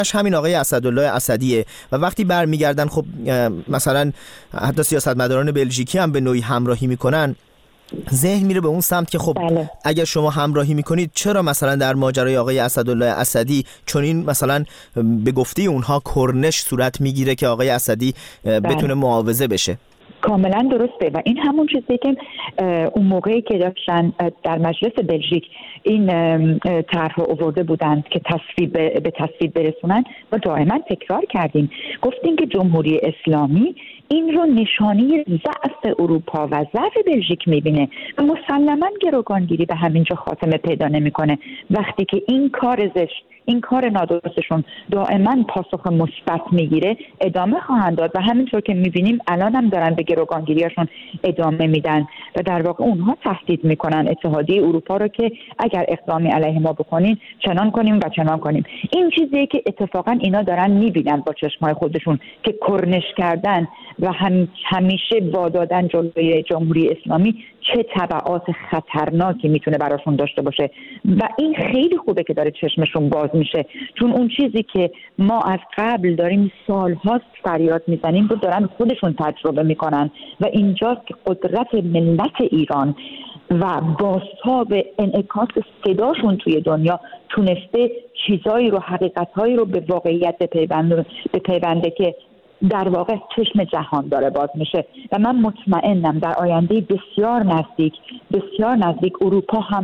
همین آقای اسدالله اسدیه و وقتی برمیگردن خب مثلا حتی سیاستمداران بلژیکی هم به نوعی همراهی میکنن، ذهن میره به اون سمت که خب اگر شما همراهی میکنید چرا مثلا در ماجرای آقای اسدالله اسدی چون این مثلا به گفته اونها کرنش صورت میگیره که آقای اسدی بتونه معاوضه بشه. کاملا درسته و این همون چیزی که اون موقعی که داشتن در مجلس بلژیک این طرح آورده بودند که به تصویب برسونن و دائما تکرار کردیم، گفتیم که جمهوری اسلامی این رو نشانی ضعف اروپا و ضعف بلژیک میبینه و مسلما گروگانگیری به همینجا خاتمه پیدا نمیکنه وقتی که این کار زشت، این کار نادرستشون دائما پاسخ مثبت میگیره ادامه خواهند داد و همینطور که میبینیم الان هم دارن به گروگانگیریاشون ادامه میدن و در واقع اونها تهدید میکنن اتحادیه اروپا رو که اگر اقدامی علیه ما بکنین چنان کنیم و چنان کنیم. این چیزیه که اتفاقا اینا دارن میبینن با چشمای خودشون که کرنش کردن و همیشه وادادن جلوی جمهوری اسلامی چه تبعات خطرناکی میتونه براشون داشته باشه و این خیلی خوبه که داره چشمشون باز میشه، چون اون چیزی که ما از قبل داریم سالهاست فریاد میزنیم رو دارن خودشون تجربه میکنن و اینجاست که قدرت ملت ایران و بازتاب انعکاس صداشون توی دنیا تونسته چیزایی رو، حقیقتهایی رو به واقعیت بپیونده که در واقع چشم جهان داره باز میشه و من مطمئنم در آینده بسیار نزدیک اروپا هم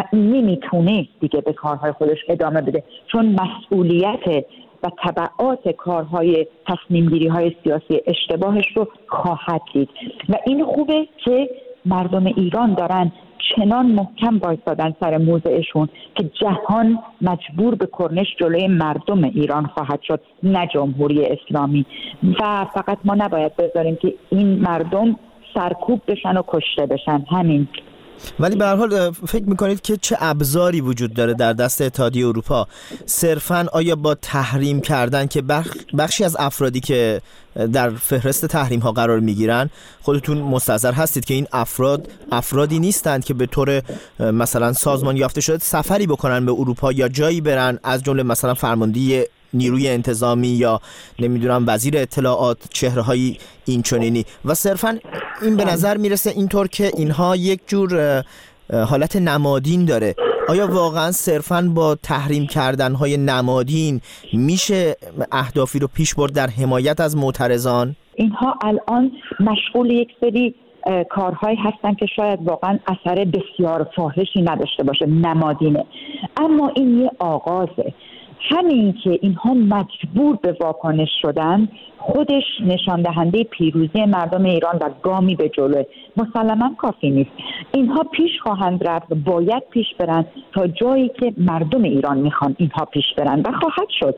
نمیتونه دیگه به کارهای خودش ادامه بده، چون مسئولیت و تبعات کارهای تصمیم گیری های سیاسی اشتباهش رو خواهد دید و این خوبه که مردم ایران دارن چنان محکم وایسادن سر موضعشون که جهان مجبور به کرنش جلوی مردم ایران خواهد شد، نه جمهوری اسلامی. و فقط ما نباید بذاریم که این مردم سرکوب بشن و کشته بشن. همین. ولی به هر حال فکر میکنید که چه ابزاری وجود داره در دست اتحادیه اروپا؟ صرفاً آیا با تحریم کردن که بخشی از افرادی که در فهرست تحریم ها قرار میگیرن، خودتون مستحضر هستید که این افرادی نیستند که به طور مثلا سازمان یافته شده سفری بکنن به اروپا یا جایی برن، از جمله مثلا فرمانده نیروی انتظامی یا نمیدونم وزیر اطلاعات، چهره‌های اینچنینی، و صرفاً این به نظر میرسه اینطور که اینها یک جور حالت نمادین داره. آیا واقعا صرفاً با تحریم کردن‌های نمادین میشه اهدافی رو پیش برد در حمایت از معترضان؟ اینها الان مشغول یک سری کارهایی هستن که شاید واقعا اثر بسیار فاحشی نداشته باشه، نمادینه، اما این یه آغازه. همین که اینها مجبور به واکنش شدن خودش نشان دهنده پیروزی مردم ایران و گامی به جلو. مسلماً کافی نیست، اینها پیش خواهند رفت، باید پیش برن تا جایی که مردم ایران میخوان اینها پیش برن و خواهد شد.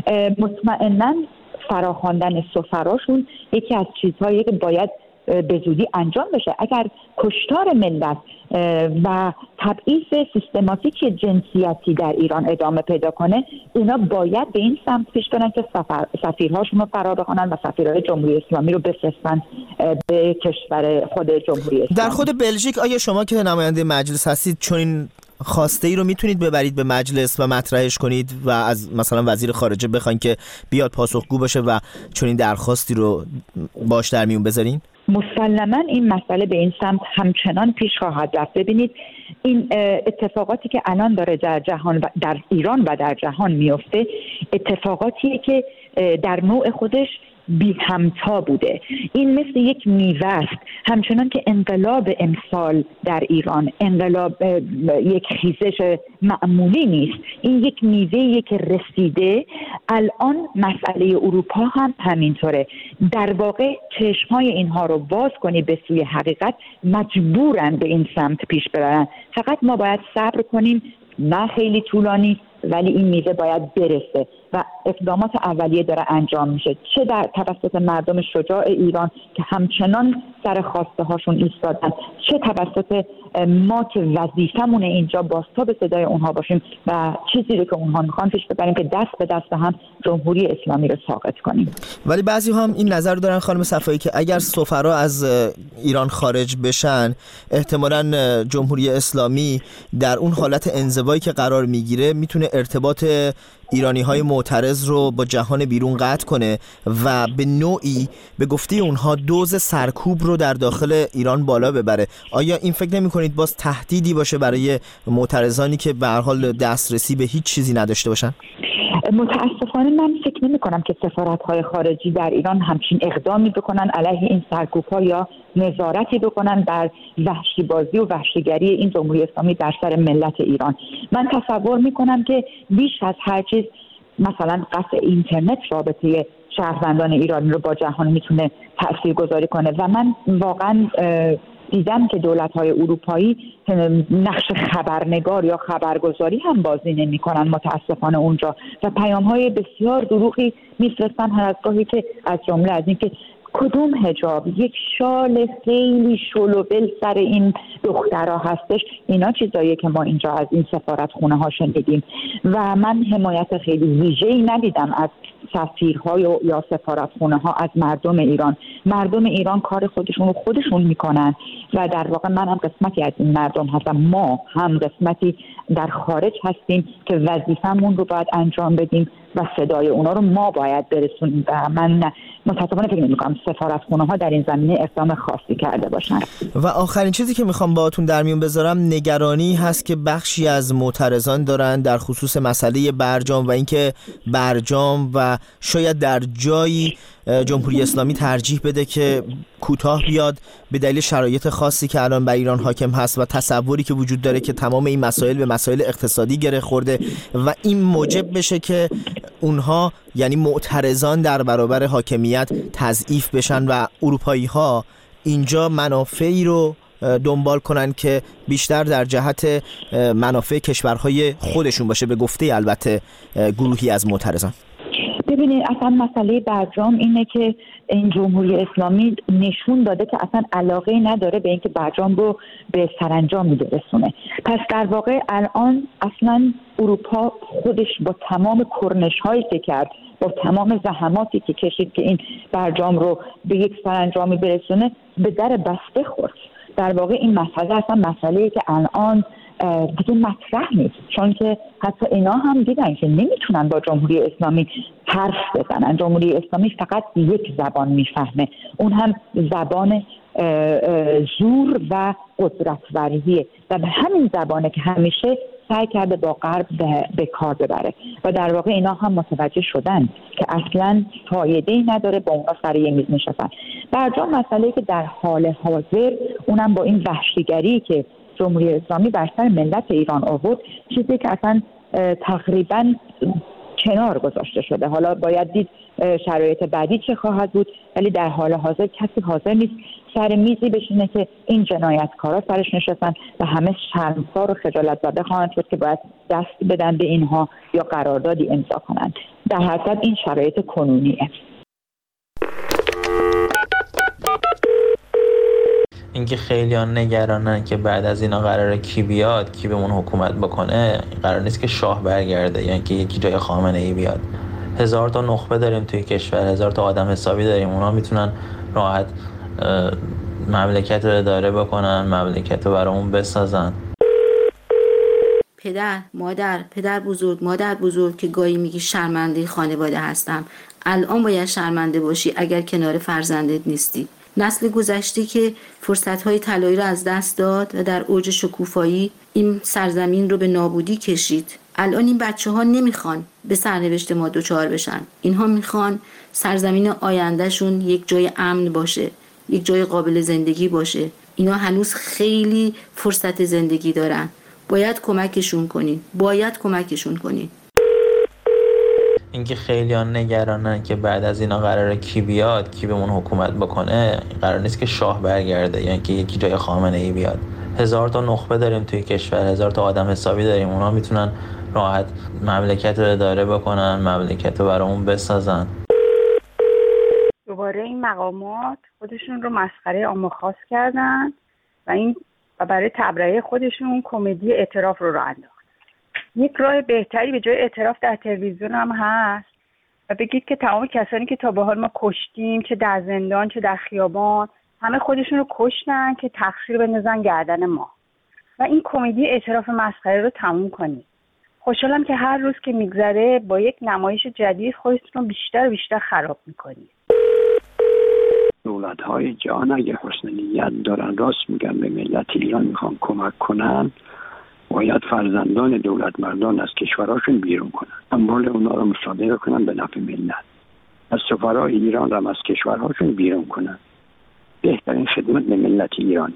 مطمئناً فراخواندن سفراشون یکی از چیزهایی که باید به زودی انجام بشه. اگر کشتار ملت و تبعیض سیستماتیک جنسیتی در ایران ادامه پیدا کنه، اینا باید به این سمت پیش برن که سفیرهاشون رو فرا بخوانن و سفیرهای جمهوری اسلامی رو بفرستن به کشور خود جمهوری اسلامی. در خود بلژیک آیا شما که نماینده مجلس هستید چون این خواسته ای رو میتونید ببرید به مجلس و مطرحش کنید و از مثلا وزیر خارجه بخواین که بیاد پاسخگو باشه و چون این درخواستی رو باش در میون بذارین؟ مسلماً این مسئله به این سمت همچنان پیش خواهد رفت. ببینید این اتفاقاتی که الان داره در جهان، در ایران و در جهان میفته، اتفاقاتیه که در نوع خودش بی همتا بوده. این مثل یک میوه است، همچنان که انقلاب امسال در ایران انقلاب یک خیزش معمولی نیست، این یک میوه‌ایه که رسیده. الان مسئله اروپا هم همینطوره. در واقع چشمای اینها رو باز کنی به سوی حقیقت، مجبورن به این سمت پیش برن. فقط ما باید صبر کنیم، نه خیلی طولانی، ولی این میوه باید برسه و اقدامات اولیه داره انجام میشه، چه در توسط مردم شجاع ایران که همچنان سر خواسته هاشون ایستادن، چه توسط ما که وظیفمونه اینجا بازتاب صدای اونها باشیم و چیزی رو که اونها میخوان پیش ببریم که دست به دست هم جمهوری اسلامی رو ساقط کنیم. ولی بعضی هم این نظر رو دارن خانم صفایی که اگر سفرا از ایران خارج بشن، احتمالاً جمهوری اسلامی در اون حالت انزوایی که قرار میگیره میتونه ارتباط ایرانی‌های معترض رو با جهان بیرون قطع کنه و به نوعی به گفته اونها دوز سرکوب رو در داخل ایران بالا ببره. آیا این فکر نمی‌کنید باز تهدیدی باشه برای معترضانی که به هر حال دسترسی به هیچ چیزی نداشته باشن؟ متاسفانه من فکر نمی کنم که سفارت‌های خارجی در ایران همچین اقدامی بکنن علیه این سرکوب‌ها یا نظارتی بکنن بر وحشی‌بازی و وحشیگری این جمهوری اسلامی در سر ملت ایران. من تصور می کنم که بیش از هر چیز مثلا قطع اینترنت رابطه شهروندان ایرانی رو با جهان میتونه تاثیرگذاری کنه و من واقعا دیدم که دولت‌های اروپایی نقش خبرنگار یا خبرگزاری هم بازی نمی‌کنن متأسفانه اونجا و پیام‌های بسیار دروغی می‌فرستن هر از گاهی که از جمله از اینکه کدوم حجاب، یک شال خیلی شلوول سر این دخترها هستش. اینا چیزاییه که ما اینجا از این سفارتخونه‌ها شنیدیم و من حمایت خیلی ویژه‌ای ندیدم از سفیرها یا سفارتخونه‌ها از مردم ایران. مردم ایران کار خودشون میکنن و در واقع من هم قسمتی از این مردم هستم. ما هم قسمتی در خارج هستیم که وظیفمون رو باید انجام بدیم و صدای اونا رو ما باید برسونیم و من متاسفانه فکر نمی‌کنم سفارتخونه‌ها در این زمینه اقدام خاصی کرده باشن. و آخرین چیزی که میخوام باهاتون در میون بذارم نگرانی هست که بخشی از معترضان دارن در خصوص مسئله برجام و اینکه برجام و شاید در جایی جمهوری اسلامی ترجیح بده که کوتاه بیاد به دلیل شرایط خاصی که الان بر ایران حاکم هست و تصوری که وجود داره که تمام این مسائل به مسائل اقتصادی گره خورده و این موجب بشه که اونها یعنی معترضان در برابر حاکمیت تضعیف بشن و اروپایی ها اینجا منافعی رو دنبال کنن که بیشتر در جهت منافع کشورهای خودشون باشه، به گفته البته گروهی از معترضان. ببینید اصلا مسئله برجام اینه که این جمهوری اسلامی نشون داده که اصلا علاقه نداره به اینکه برجام رو به سرانجام برسونه. پس در واقع الان اصلا اروپا خودش با تمام کرنش‌هایی که کرد، با تمام زحماتی که کشید که این برجام رو به یک سرانجامی برسونه به در بسته خورد. در واقع این مسئله اصلا مسئله‌ای که الان دیگه مطرح نیست، چون که حتی اینا هم دیدن که نمیتونن با جمهوری اسلامی حرف بزنن. جمهوری اسلامی فقط یک زبان میفهمه، اون هم زبان زور و قدرت‌ورزیه و به همین زبانه که همیشه سعی کرده با غرب به کار ببره و در واقع اینا هم متوجه شدن که اصلا فایده‌ای نداره با اونا سر یه میز نشستن. برجام مسئله‌ای که در حال حاضر اونم با این وحشیگری که جمهوری اسلامی بر سر ملت ایران آورد، چیزی که اصلا تقریبا کنار گذاشته شده. حالا باید دید شرایط بعدی چه خواهد بود، ولی در حال حاضر کسی حاضر نیست سر میزی بشینه که این جنایتکارا سرش نشستن و همه شرمسار و خجالت زده خواهند شد که باید دست بدن به اینها یا قراردادی امضا کنند. در هر صورت این شرایط کنونیه. اینکه خیلیان نگرانن که بعد از اینا قراره کی بیاد، کی بهمون حکومت بکنه. قرار نیست که شاه برگرده یا اینکه یکی جای خامنه‌ای بیاد. 1000 تا نخبه داریم توی کشور، 1000 تا آدم حسابی داریم، اونا میتونن راحت مملکت رو اداره بکنن، مملکت رو برامون بسازن. پدر بزرگ که گاهی میگی شرمنده خانواده هستم، الان باید شرمنده باشی اگر کنار فرزندت نیستی. نسل گذشته که فرصت‌های طلایی رو از دست داد و در اوج شکوفایی این سرزمین رو به نابودی کشید. الان این بچه‌ها نمیخوان به سرنوشت ما دوچار بشن. اینها میخوان سرزمین آیندهشون یک جای امن باشه، یک جای قابل زندگی باشه. اینا هنوز خیلی فرصت زندگی دارن. باید کمکشون کنین. اینکه خیلیان نگرانن که بعد از اینا قراره کی بیاد، کی بهمون حکومت بکنه. قرار نیست که شاه برگرده یا اینکه یکی جای خامنه‌ای بیاد. 1000 تا نخبه داریم توی کشور، 1000 تا آدم حسابی داریم، اونا میتونن راحت مملکت رو اداره بکنن، مملکت رو برامون بسازن. دوباره این مقامات خودشون رو مسخره عامه خاص کردن و برای تبرئه خودشون کمدی اعتراف رو راه انداختن. یک راه بهتری به جای اعتراف در تلویزیون هم هست و بگید که تمام کسانی که تا به حال ما کشتیم، چه در زندان چه در خیابان، همه خودشون رو کشتن که تقصیر بندازن گردن ما و این کمدی اعتراف مسخره رو تموم کنید. خوشحالم که هر روز که میگذره با یک نمایش جدید خودتون رو بیشتر و بیشتر خراب میکنید. دولت‌های جهان اگه حسن نیت دارن، راست میگن، به ملت ایران میخوان کمک کنن، باید فرزندان دولت مردان از کشورهاشون بیرون کنن، اموال اونا رو مصادره کنن به نفع ملت. از سفرای ایران رو از کشورهاشون بیرون کنن. بهترین خدمت به ملت ایرانی.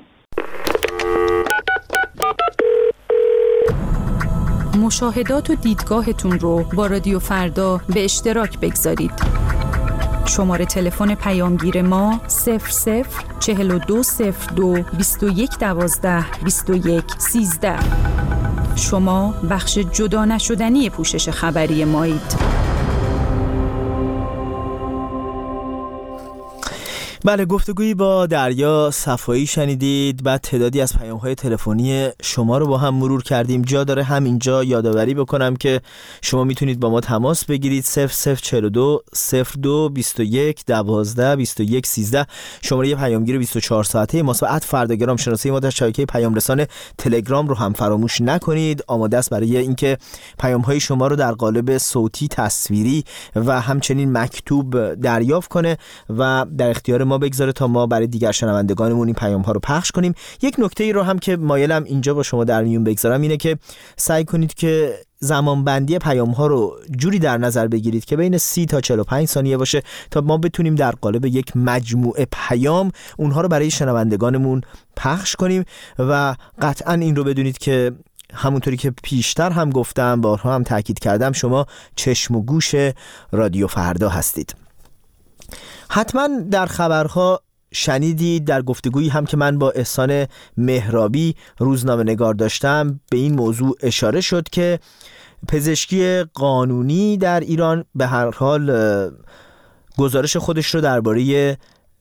مشاهدات و دیدگاهتون رو با رادیو فردا به اشتراک بگذارید. شماره تلفن پیامگیر ما 00420221122113. شما بخش جدا نشدنی پوشش خبری مایید. بله، گفتگویی با دریا صفایی شنیدید. بعد تعدادی از پیام‌های تلفنی شما رو با هم مرور کردیم. جا داره همینجا یادآوری بکنم که شما میتونید با ما تماس بگیرید 0042 02 21 12 21 13. شماره پیامگیر 24 ساعته ماست. و @فرداگرام شناسه ما در شبکه پیام رسان تلگرام رو هم فراموش نکنید. آماده است برای اینکه پیام‌های شما رو در قالب صوتی، تصویری و همچنین مکتوب دریافت کنه و در اختیار ما بگذاره تا ما برای دیگر شنوندگانمون این پیام ها رو پخش کنیم. یک نکته ای رو هم که مایلم اینجا با شما در میون بگذارم اینه که سعی کنید که زمان بندی پیام ها رو جوری در نظر بگیرید که بین 30 تا 45 ثانیه باشه تا ما بتونیم در قالب یک مجموعه پیام اونها رو برای شنوندگانمون پخش کنیم. و قطعا این رو بدونید که همونطوری که پیشتر هم گفتم، بارها هم تاکید کردم، شما چشم و گوش رادیو فردا هستید. حتما در خبرها شنیدید، در گفتگویی هم که من با احسان مهرابی روزنامه نگار داشتم به این موضوع اشاره شد که پزشکی قانونی در ایران به هر حال گزارش خودش رو درباره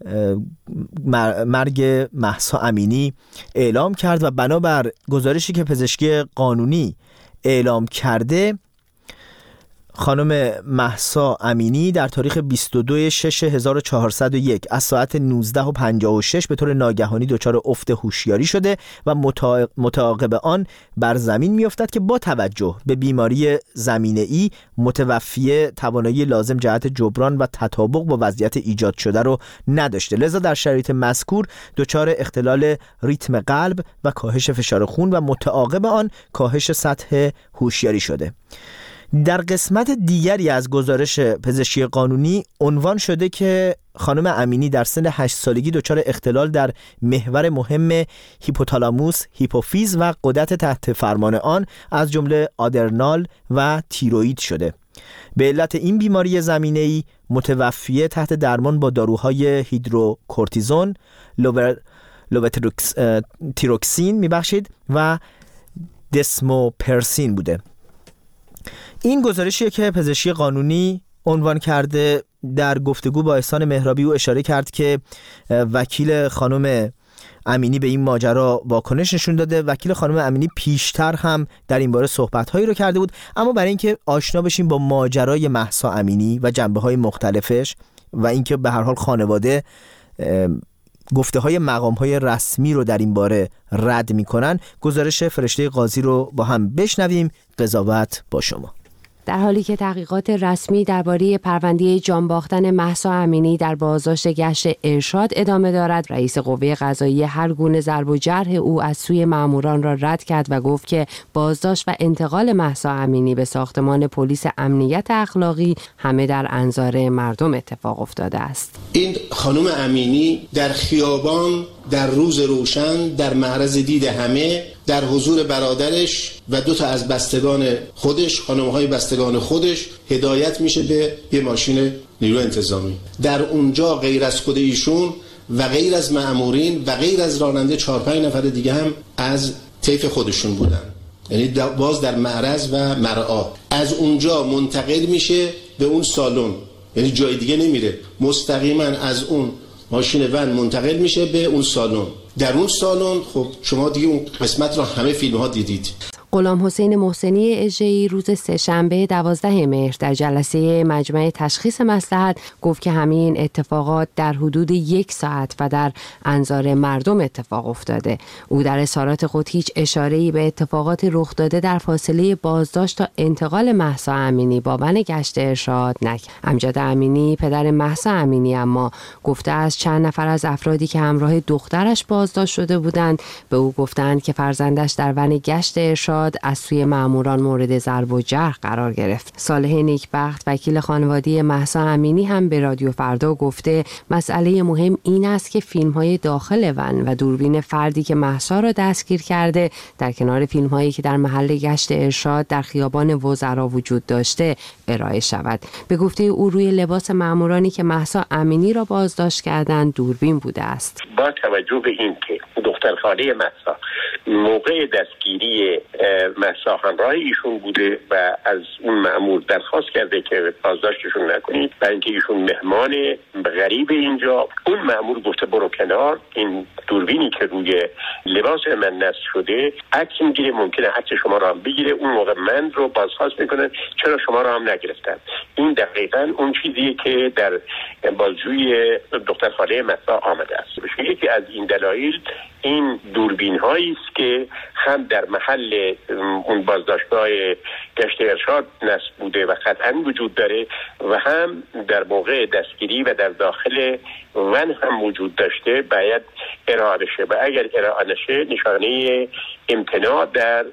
مرگ مهسا امینی اعلام کرد و بنابر گزارشی که پزشکی قانونی اعلام کرده، خانم مهسا امینی در تاریخ 22/6/1401 از ساعت 19:56 به طور ناگهانی دچار افت هوشیاری شده و متعاقب آن بر زمین میافتد که با توجه به بیماری زمینه‌ای متوفی توانایی لازم جهت جبران و تطابق با وضعیت ایجاد شده رو نداشته، لذا در شرایط مذکور دچار اختلال ریتم قلب و کاهش فشار خون و متعاقب آن کاهش سطح هوشیاری شده. در قسمت دیگری از گزارش پزشکی قانونی عنوان شده که خانم امینی در سن 8 سالگی دچار اختلال در محور مهم هیپوتالاموس، هیپوفیز و غدد تحت فرمان آن از جمله آدرنال و تیروئید شده. به علت این بیماری زمینه‌ای متوفیه تحت درمان با داروهای هیدروکورتیزون، لووتیروکسین و دسموپرسین بوده. این گزارشیه که پزشکی قانونی عنوان کرده. در گفتگو با احسان مهرابی او اشاره کرد که وکیل خانم امینی به این ماجرا واکنش نشون داده. وکیل خانم امینی پیشتر هم در این باره صحبت‌هایی رو کرده بود، اما برای اینکه آشنا بشیم با ماجرای مهسا امینی و جنبه‌های مختلفش و اینکه به هر حال خانواده گفته‌های مقام‌های رسمی رو در این باره رد می‌کنن، گزارش فرشته قاضی رو با هم بشنویم. قضاوت با شما. در حالی که تحقیقات رسمی درباره پرونده جان باختن مهسا امینی در بازداشت گشت ارشاد ادامه دارد، رئیس قوه قضاییه هر گونه ضرب و جرح او از سوی ماموران را رد کرد و گفت که بازداشت و انتقال مهسا امینی به ساختمان پلیس امنیت اخلاقی همه در انظار مردم اتفاق افتاده است. این خانم امینی در خیابان در روز روشن در معرض دید همه در حضور برادرش و 2 از بستگان خودش، خانم‌های بستگان خودش، هدایت میشه به یه ماشین نیرو انتظامی. در اونجا غیر از خود ایشون و غیر از مأمورین و غیر از راننده 4-5 نفر دیگه هم از طیف خودشون بودن، یعنی باز در معرض و مرعا. از اونجا منتقل میشه به اون سالن، یعنی جای دیگه نمیره، مستقیما از اون ماشین ون منتقل میشه به اون سالن. در اون سالن خب شما دیگه اون قسمت رو همه فیلم ها دیدید. غلام حسین محسنی اژه‌ای روز سه‌شنبه 12 مهر در جلسه مجمع تشخیص مصلحت گفت که همین اتفاقات در حدود 1 ساعت و در انظار مردم اتفاق افتاده. او در اظهارات خود هیچ اشاره‌ای به اتفاقات رخ داده در فاصله بازداشت تا انتقال مهسا امینی با من گشت ارشاد نکرد. امجد امینی پدر مهسا امینی اما گفته از چند نفر از افرادی که همراه دخترش بازداشت شده بودند به او گفتند که فرزندش در ون گشت ارشاد از سوی ماموران مورد ضرب و جرح قرار گرفت. صالح نیکبخت وکیل خانواده مهسا امینی هم به رادیو فردا گفته مسئله مهم این است که فیلم‌های داخل ون و دوربین فردی که مهسا را دستگیر کرده در کنار فیلم‌هایی که در محل گشت ارشاد در خیابان وزرا وجود داشته ارائه شود. به گفته او روی لباس مامورانی که مهسا امینی را بازداشت کردند دوربین بوده است. با توجه به این که دختر خاله مهسا موقع دستگیری مهسا همراه ایشون بوده و از اون مأمور درخواست کرده که بازداشتشون نکنید و اینکه ایشون مهمان غریب اینجا، اون مأمور گفته برو کنار، این دوربینی که روی لباس من نصب شده عکس میگیره، ممکنه عکس شما را هم بگیره، اون موقع من رو بازخواست میکنن چرا شما را هم نگرفتن. این دقیقاً اون چیزیه که در بازجویی دختر خاله مهسا آمده است. یکی از این دلایل این دوربین هایی است که هم در محل اون بازداشتگاه گشت ارشاد نصب بوده و قطعاً وجود داره و هم در موقع دستگیری و در داخل ون هم وجود داشته باید ارائه بشه و اگر ارائه نشه نشانه امتناع در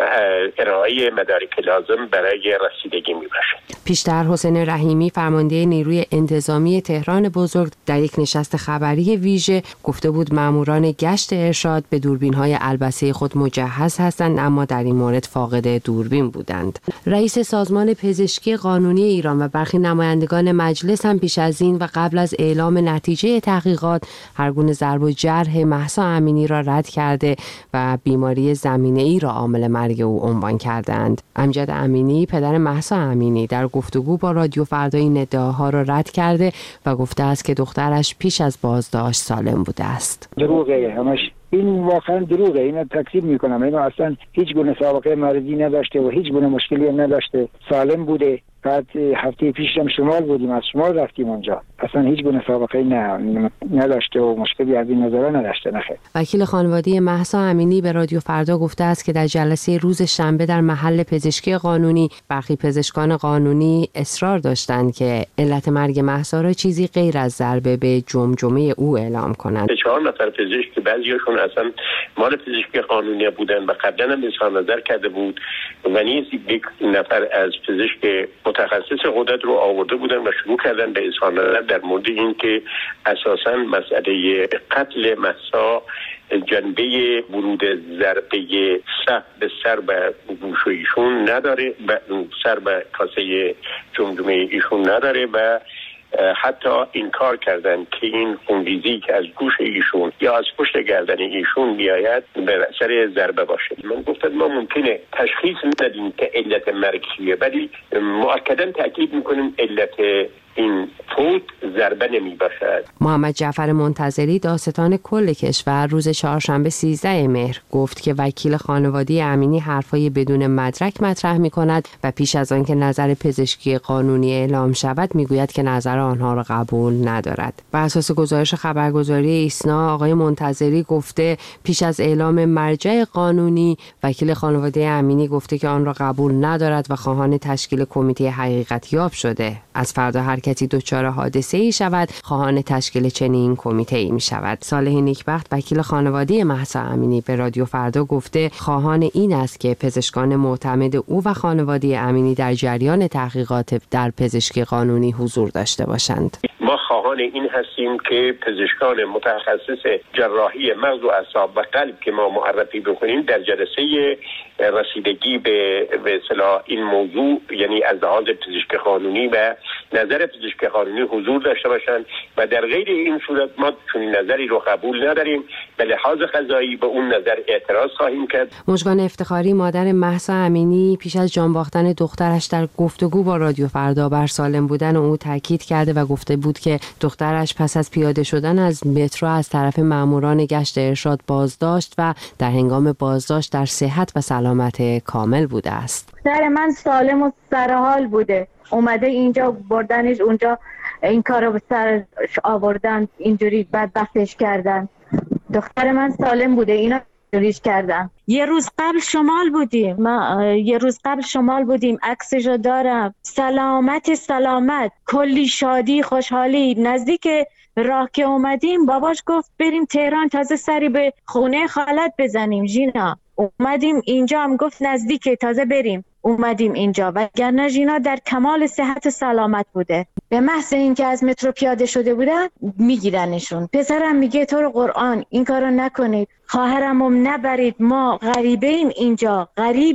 ارائه مدارک لازم برای رسیدگی میباشه. پیشتر حسین رحیمی فرمانده نیروی انتظامی تهران بزرگ در یک نشست خبری ویژه گفته بود ماموران گشت ارشاد به دوربین‌های البسه خود مجهز هستند اما در این مورد فاقد دوربین بودند. رئیس سازمان پزشکی قانونی ایران و برخی نمایندگان مجلس هم پیش از این و قبل از اعلام نتیجه تحقیقات هر گونه ضرب و جرح مهسا امینی را رد کرده و بیماری زمینه‌ای را عامل مرگ او عنوان کردند. امجد امینی پدر مهسا امینی در گفتگو با رادیو فردا این ادعاها را رد کرده و گفته است که دخترش پیش از بازداشت سالم بوده است. دروغه همش، این واقعا دروغه. اینو تکذیب میکنم. اینو اصلا هیچ گونه سابقه مرضی نداشته و هیچ گونه مشکلی هم نداشته، سالم بوده. بعد هفته پیش هم شمال بودیم، از شمال رفتیم اونجا، اصلا هیچ گونه سابقه نداشته و مشکلی از این نظر نداشته. نخیر. وکیل خانواده مهسا امینی به رادیو فردا گفته است که در جلسه روز شنبه در محل پزشکی قانونی برخی پزشکان قانونی اصرار داشتند که علت مرگ مهسا را چیزی غیر از ضربه به جمجمه او اعلام کنند. 4 نفر پزشک که بعضیاشون اصلا مال پزشکی قانونی بودن و قبلا هم اظهار نظر کرده بود و نیز یک نفر از پزشک متخصص قدرت رو آورده بودن و شروع کردن به اظهار نظر در مورد این که اساساً مسئله قتل مهسا جنبه ورود ضربه سر به گوش ایشون نداره، سر به کاسه جمجمه ایشون نداره و حتی انکار کردن که این خونریزی که از گوش ایشون یا از پشت گردن ایشون بیاید به اثر ضربه باشه. من گفتم ما ممکنه تشخیص ندیم که علت مرگ چیه، ولی مؤکداً تاکید میکنیم علت این فوت ضربه نمی باشد. محمد جعفر منتظری داستان کل کشور روز چهارشنبه 13 مهر گفت که وکیل خانواده امینی حرفای بدون مدرک مطرح می کند و پیش از آن که نظر پزشکی قانونی اعلام شود می گوید که نظر آنها را قبول ندارد. بر اساس گزارش خبرگزاری ایسنا آقای منتظری گفته پیش از اعلام مرجع قانونی وکیل خانواده امینی گفته که آن را قبول ندارد و خواهان تشکیل کمیته حقیقت یاب شده. از فردا هر کسی دچار حادثه‌ای شود خواهان تشکیل چنین کمیته‌ای می‌شود. صالح نیکبخت وکیل خانواده مهسا امینی به رادیو فردا گفته خواهان این است که پزشکان معتمد او و خانواده امینی در جریان تحقیقات در پزشکی قانونی حضور داشته باشند. ما خواهان این هستیم که پزشکان متخصص جراحی مغز و اعصاب و قلب که ما معرفی بکنیم در جلسه رسیدگی به اصطلاح این موضوع، یعنی از لحاظ پزشکی قانونی و نظر پزشکی قانونی حضور داشته باشند و در غیر این صورت ما چون نظری رو قبول نداریم، به لحاظ قضایی به اون نظر اعتراض خواهیم کرد. مژگان افتخاری مادر مهسا امینی پیش از جان باختن دخترش در گفتگو با رادیو فردا بر سالم بودن او تاکید کرده و گفته بود که دخترش پس از پیاده شدن از مترو از طرف ماموران گشت ارشاد بازداشت و در هنگام بازداشت در صحت و سلامت کامل بوده است. دختر من سالم و سرحال بوده، اومده اینجا بردنش اونجا، این کارو به سر آوردن، اینجوری بدبختش کردن. دختر من سالم بوده، اینا جوریش کردن. یه روز قبل شمال بودیم، عکسشو دارم. سلامت، کلی شادی خوشحالی. نزدیک راه که اومدیم باباش گفت بریم تهران، تازه سری به خونه خالت بزنیم ژینا. اومدیم اینجا، هم گفت نزدیکه تازه بریم. اومدیم اینجا، وگرنه ژینا در کمال صحت سلامت بوده. به محض اینکه از مترو پیاده شده بودن میگیرنشون. پسرم میگه تو رو قرآن این کارو نکنید، خواهرمو نبرید، ما غریبیم اینجا.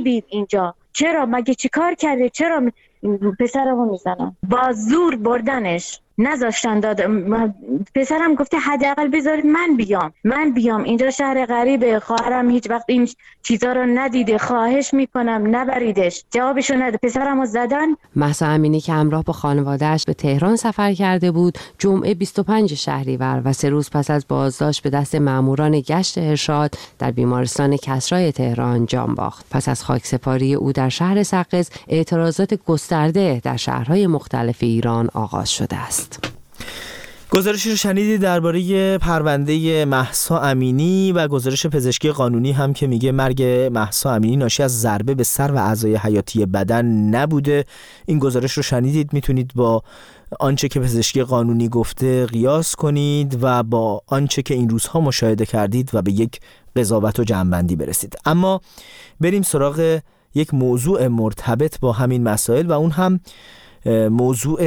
چرا؟ مگه چی کار کرده؟ چرا پسرمو میزنن؟ با زور بردنش، نذاشتن پسرم گفته حداقل بذارید من بیام اینجا، شهر غریبه، خواهرم هیچ وقت این چیزا رو ندیده، خواهش میکنم نبریدش. جوابشو نده، پسرمو زدن. مهسا امینی که همراه با خانواده‌اش به تهران سفر کرده بود، جمعه 25 شهریور و 3 روز پس از بازداشت به دست ماموران گشت ارشاد در بیمارستان کسری تهران جان باخت. پس از خاکسپاری او در شهر سقز، اعتراضات گسترده در شهرهای مختلف ایران آغاز شده است. گزارشی رو شنیدید درباره پرونده مهسا امینی و گزارش پزشکی قانونی هم که میگه مرگ مهسا امینی ناشی از ضربه به سر و اعضای حیاتی بدن نبوده. این گزارش رو شنیدید، میتونید با آنچه که پزشکی قانونی گفته قیاس کنید و با آنچه که این روزها مشاهده کردید و به یک قضاوت و جمع‌بندی برسید. اما بریم سراغ یک موضوع مرتبط با همین مسائل و اون هم موضوع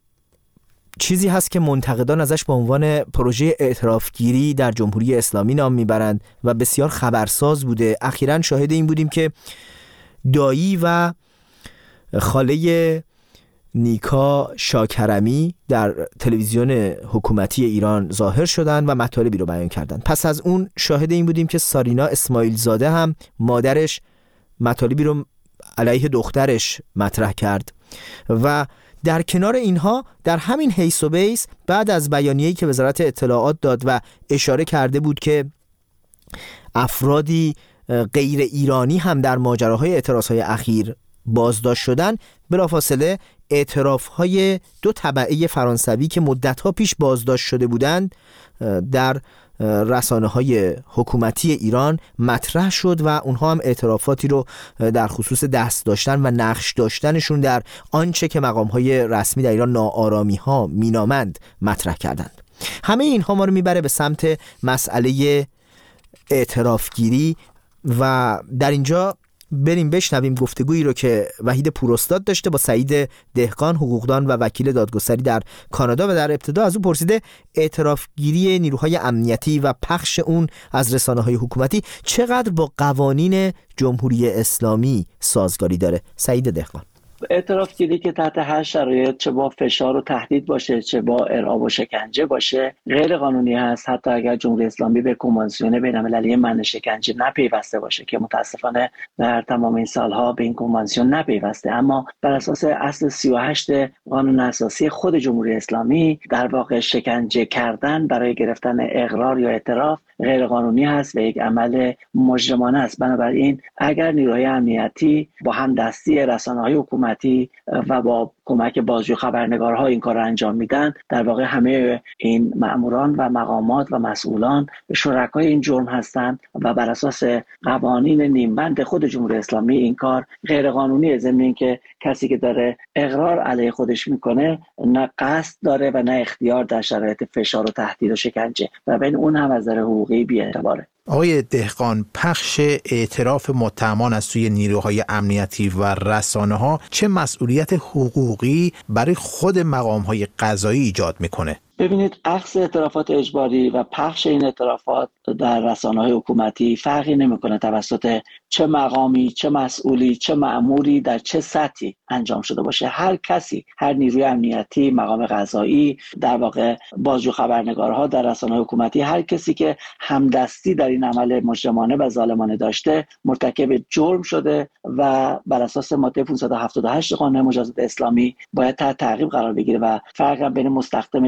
چیزی هست که منتقدان ازش به عنوان پروژه اعترافگیری در جمهوری اسلامی نام میبرند و بسیار خبرساز بوده. اخیراً شاهد این بودیم که دایی و خاله نیکا شاکرمی در تلویزیون حکومتی ایران ظاهر شدند و مطالبی رو بیان کردند. پس از اون شاهد این بودیم که سارینا اسماعیل زاده هم مادرش مطالبی رو علیه دخترش مطرح کرد و در کنار اینها در همین حیث و بیس بعد از بیانیه‌ای که وزارت اطلاعات داد و اشاره کرده بود که افرادی غیر ایرانی هم در ماجراهای اعتراضهای اخیر بازداشت شدن، بلافاصله اعترافهای 2 تبعه فرانسوی که مدتها پیش بازداشت شده بودند در رسانه‌های حکومتی ایران مطرح شد و اونها هم اعترافاتی رو در خصوص دست داشتن و نقش داشتنشون در آنچه که مقام‌های رسمی در ایران ناآرامی‌ها مینامند مطرح کردند. همه اینها ما رو میبره به سمت مسئله اعترافگیری و در اینجا بریم بشنویم گفتگویی رو که وحید پوراستاد داشته با سعید دهقان، حقوقدان و وکیل دادگستری در کانادا، و در ابتدا از او پرسیده اعترافگیری نیروهای امنیتی و پخش اون از رسانه‌های حکومتی چقدر با قوانین جمهوری اسلامی سازگاری داره. سعید دهقان: اعترافگیری که تحت هر شرایط، چه با فشار و تهدید باشه چه با ارعاب و شکنجه باشه، غیر قانونی هست، حتی اگر جمهوری اسلامی به کنوانسیون بین‌المللی منع شکنجه نپیوسته باشه که متاسفانه در تمام این سالها به این کنوانسیون نپیوسته. اما بر اساس اصل 38 قانون اساسی خود جمهوری اسلامی در واقع شکنجه کردن برای گرفتن اقرار یا اعتراف غیر قانونی هست و یک عمل مجرمانه است. بنابراین اگر نیروهای امنیتی با همدستی رسانه‌های حکومتی و با کمک بازجو خبرنگارها این کار رو انجام میدن، در واقع همه این مأموران و مقامات و مسئولان شرکای این جرم هستند و بر اساس قوانین نیمبند خود جمهوری اسلامی این کار غیر قانونیه. ضمن اینکه کسی که داره اقرار علیه خودش میکنه نه قصد داره و نه اختیار در شرایط فشار و تهدید و شکنجه، و بین اون هم از نظر حقوقی بی‌اعتباره. آقای دهقان، پخش اعتراف متهمان از سوی نیروهای امنیتی و رسانه‌ها چه مسئولیت حقوقی برای خود مقام‌های قضایی ایجاد میکنه؟ ببینید، اخذ اعترافات اجباری و پخش این اعترافات در رسانه‌های حکومتی فرقی نمی‌کنه توسط چه مقامی، چه مسئولی، چه مأموری، در چه سطحی انجام شده باشه. هر کسی، هر نیروی امنیتی، مقام قضایی، در واقع بازجو خبرنگارها در رسانه‌های حکومتی، هر کسی که همدستی در این عمل مجرمانه و ظالمانه داشته مرتکب جرم شده و بر اساس ماده 578 قانون مجازات اسلامی باید تحت تعقیب قرار بگیره و فرق بین مستخدم دولتی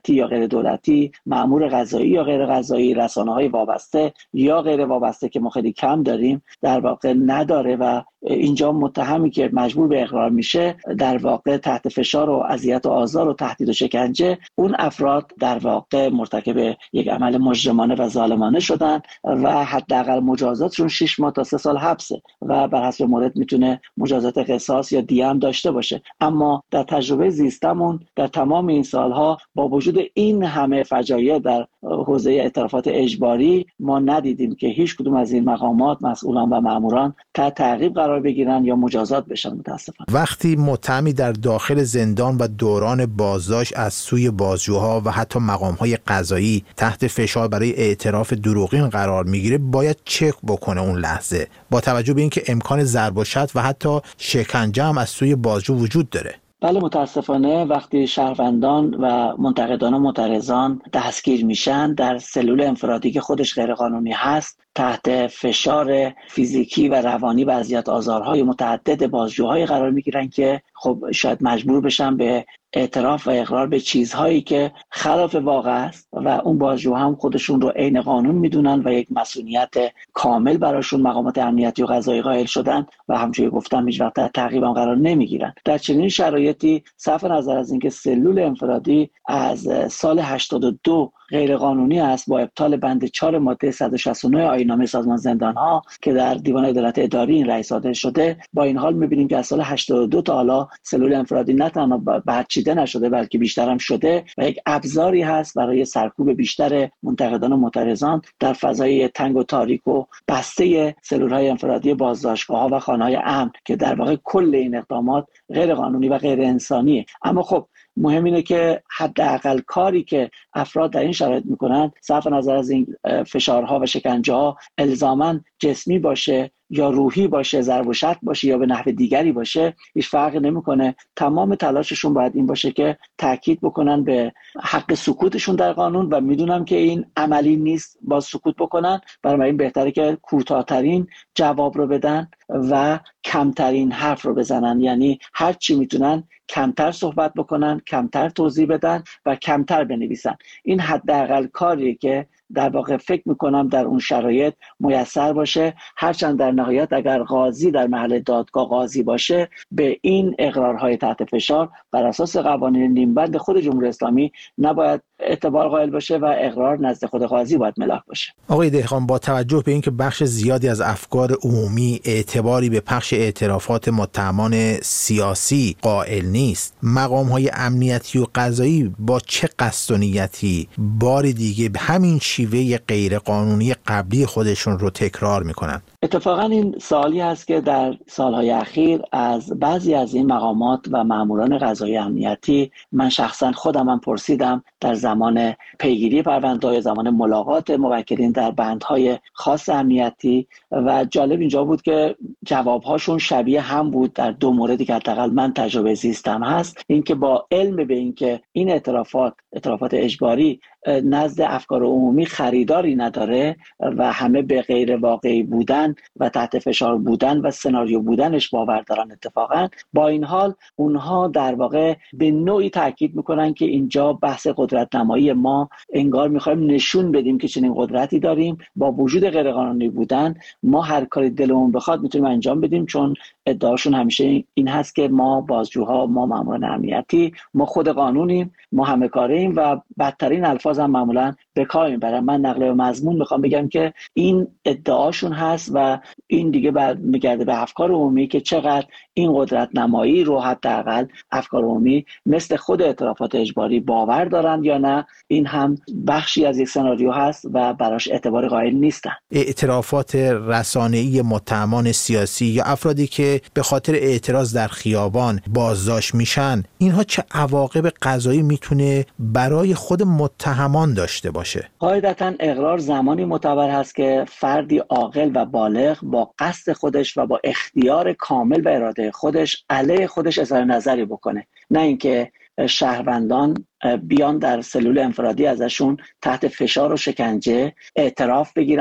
دولتی یا غیر دولتی، مأمور قضایی یا غیر قضایی، رسانه‌های وابسته یا غیر وابسته که ما خیلی کم داریم، در واقع نداره و اینجا متهمی که مجبور به اقرار میشه در واقع تحت فشار و اذیت و آزار و تهدید و شکنجه، اون افراد در واقع مرتکب یک عمل مجرمانه و ظالمانه شدن و حداقل مجازاتشون 6 ماه تا 3 سال حبسه و بر حسب مورد میتونه مجازات قصاص یا دیه هم داشته باشه. اما در تجربه زیستمون در تمام این سالها با وجود این همه فجایع در حوزه اعترافات اجباری ما ندیدیم که هیچ کدوم از این مقامات، مسئولان و ماموران تحت تعقیب قرار بگیرن یا مجازات بشن. متاسفانه وقتی متهمی در داخل زندان و دوران بازداشت از سوی بازجوها و حتی مقام‌های قضایی تحت فشار برای اعتراف دروغین قرار میگیره، باید چک بکنه اون لحظه با توجه به اینکه امکان ضرب و شتم و حتی شکنجه هم از سوی بازجو وجود داره. بله، متاسفانه وقتی شهروندان و منتقدان و معترضان دستگیر میشن در سلول انفرادی که خودش غیر قانونی هست، تحت فشار فیزیکی و روانی و اذیت آزارهای متعدد بازجوهای قرار میگیرن که خب شاید مجبور بشن به اعتراف و اقرار به چیزهایی که خلاف واقع است و اون بازجو هم خودشون رو عین قانون میدونن و یک مسئولیت کامل براشون مقامات امنیتی و قضایی قائل شدن و همونجوری گفتم هیچ وقت تعقیب هم قرار نمیگیرن. در چنین شرایطی صرف نظر از اینکه سلول انفرادی از سال 82 غیر قانونی است با ابطال بند 4 ماده 169 آیین‌نامه سازمان زندان‌ها که در دیوان عدالت اداری این رأی صادر شده، با این حال می‌بینیم که از سال 82 تا حالا سلول انفرادی نه تنها برچیده نشده بلکه بیشتر هم شده و یک ابزاری هست برای سرکوب بیشتر منتقدان و معترضان در فضای تنگ و تاریک و بسته سلول‌های انفرادی بازداشتگاه‌ها و خانه‌های امن که در واقع کل این اقدامات غیر قانونی و غیر انسانیه. اما خب مهم اینه که حداقل کاری که افراد در این شرایط میکنن صرف نظر از این فشارها و شکنجه‌ها الزاماً جسمی باشه یا روحی باشه، ضرب و شتم باشه یا به نحو دیگری باشه، هیچ فرقی نمیکنه. تمام تلاششون باید این باشه که تاکید بکنن به حق سکوتشون در قانون و میدونم که این عملی نیست با سکوت بکنن، برای این بهتره که کوتاه‌ترین جواب رو بدن و کمترین حرف رو بزنن، یعنی هر چی میتونن کمتر صحبت بکنن، کمتر توضیح بدن و کمتر بنویسن. این حداقل کاریه که در واقع فکر میکنم در اون شرایط میسر باشه، هرچند در نهایت اگر قاضی در محل دادگاه قاضی باشه به این اقرارهای تحت فشار بر اساس قوانین نیمبند خود جمهوری اسلامی نباید اعتبار قائل باشه و اقرار نزد خود قاضی باید ملاک باشه. آقای دهقان، با توجه به اینکه بخش زیادی از افکار عمومی اعتباری به پخش اعترافات متهمان سیاسی قائل نیست، مقام‌های امنیتی و قضایی با چه قصد و نیتی بار دیگه به همین شیوه غیر قانونی قبلی خودشون رو تکرار میکنن؟ اتفاقا این سوالی هست که در سالهای اخیر از بعضی از این مقامات و ماموران قضایی امنیتی من شخصا خودم هم پرسیدم در زمان پیگیری پرونده، زمان ملاقات موکلین در بندهای خاص امنیتی و جالب اینجا بود که جوابهاشون شبیه هم بود در دو موردی که حداقل من تجربه زیستم هست. اینکه با علم به اینکه این اعترافات اجباری نزد افکار عمومی خریداری نداره و همه به غیر واقعی بودن و تحت فشار بودن و سناریو بودنش باور دارن، اتفاقا با این حال اونها در واقع به نوعی تاکید میکنن که اینجا بحث قدرت نمایی ما، انگار میخوایم نشون بدیم که چنین قدرتی داریم، با وجود غیر قانونی بودن ما هر کاری دلمون بخواد میتونیم انجام بدیم، چون ادعاشون همیشه این هست که ما بازجوها، ما ماموران امنیتی، ما خود قانونیم، ما همه کاریم و بدترین الفاظ هم معمولا به کار میبرن. من نقل مضمون میخوام بگم که این ادعاشون هست و این دیگه میگرده به افکار عمومی که چقدر این قدرت نمایی رو حداقل افکار عمومی مثل خود اعترافات اجباری باور دارن یا نه، این هم بخشی از یک سناریو هست و براش اعتبار قائل نیستن. اعترافات رسانه‌ای متهمان سیاسی یا افرادی که به خاطر اعتراض در خیابان بازداشت میشن، اینها چه عواقب قضایی میتونه برای خود متهمان داشته باشه؟ قاعدتاً اقرار زمانی معتبر هست که فردی عاقل و بالغ با قصد خودش و با اختیار کامل و اراده خودش علیه خودش اظهار نظری بکنه، نه اینکه شهروندان بیان در سلول انفرادی ازشون تحت فشار و شکنجه اعتراف بگیرن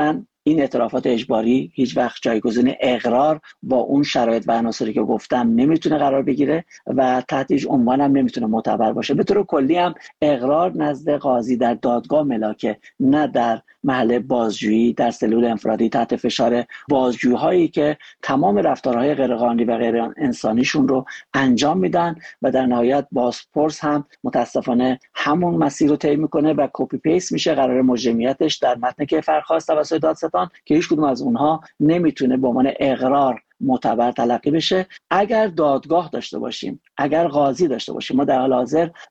این اعترافات اجباری هیچ وقت جایگزین اقرار با اون شرایط و عناصری که گفتم نمیتونه قرار بگیره و تحت هیچ عنوان هم نمیتونه معتبر باشه. به طور کلی هم اقرار نزد قاضی در دادگاه ملاکه، نه در محل بازجویی در سلول انفرادی تحت فشار بازجویی‌هایی که تمام رفتارهای غیرقانونی و غیر انسانیشون رو انجام میدن و در نهایت بازپرس هم متاسفانه همون مسیر رو طی میکنه و کپی پیست میشه قرار مجرمیتش در متن کیفرخواست توسط دادستان که هیچ کدوم از اونها نمیتونه به عنوان اقرار معتبر تلقی بشه. اگر دادگاه داشته باشیم، اگر قاضی داشته باشیم، ما در حال حاضر